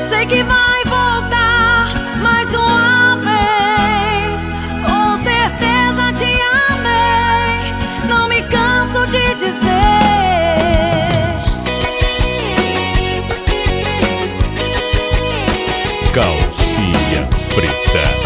Sei que vai voltar mais uma vez. Com certeza te amei, não me canso de dizer. Calcinha Preta.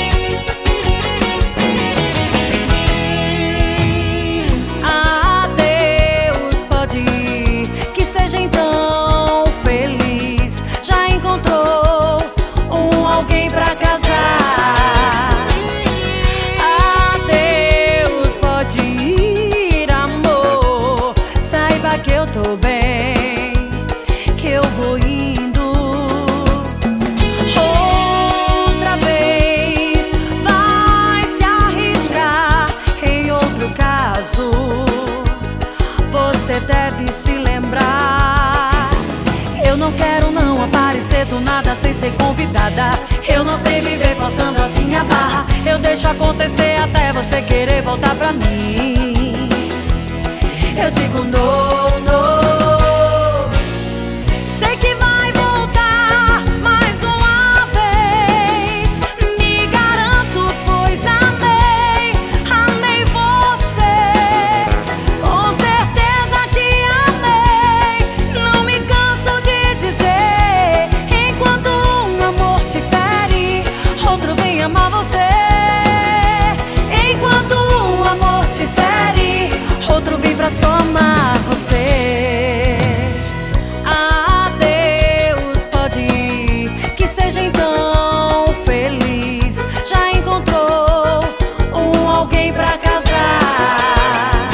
Alguém pra casar. Adeus, pode ir, amor. Saiba que eu tô bem, que eu vou indo. Outra vez vai se arriscar em outro caso. Você deve se lembrar. Eu não quero não aparecer do nada sem ser convidada. Eu não sei viver forçando assim a barra. Eu deixo acontecer até você querer voltar pra mim. Eu digo no, no. Sei que vai voltar mais uma vez. Me garanto, pois amei, amei você. Com certeza te amei, não me canso de dizer. Enquanto um amor te fere, outro vem amar você. Enquanto um amor te fere, outro vem pra só amar você. Adeus, pode ir, que seja então feliz. Já encontrou alguém pra casar.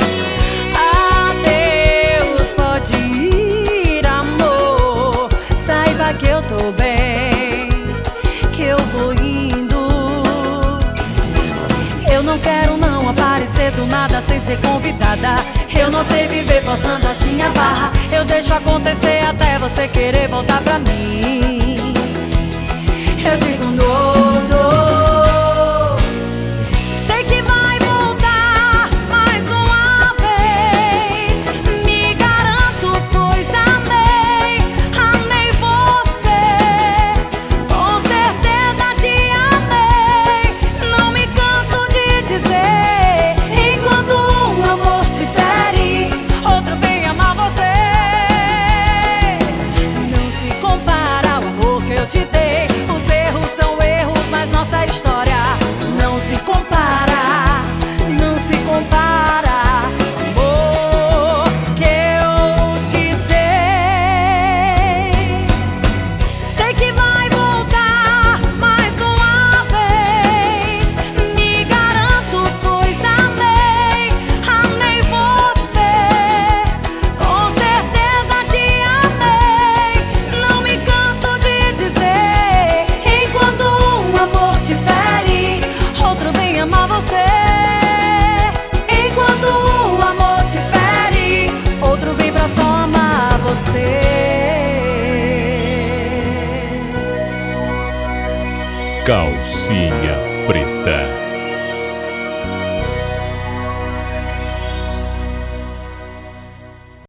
Adeus, pode ir, amor. Saiba que eu tô bem, que eu vou indo. Eu não quero não aparecer do nada sem ser convidada. Eu não sei viver forçando assim a barra. Eu deixo acontecer até você querer voltar pra mim. Eu digo no, no. Sei que vai voltar mais uma vez. Me garanto, pois amei, amei você. Com certeza te amei, não me canso de dizer. Enquanto um amor te fere, outro vem amar você. Não se compara ao amor que eu te dei. Os erros são erros, mas nossa história não se compara, não se compara. Amor que eu te dei. Sei que vai voltar mais uma vez. Me garanto, pois amei, amei você. Com certeza te amei, não me canso de dizer. Enquanto um amor te fere, outro vem amar você. Enquanto um amor te fere, outro vem pra só amar você. Calcinha Preta.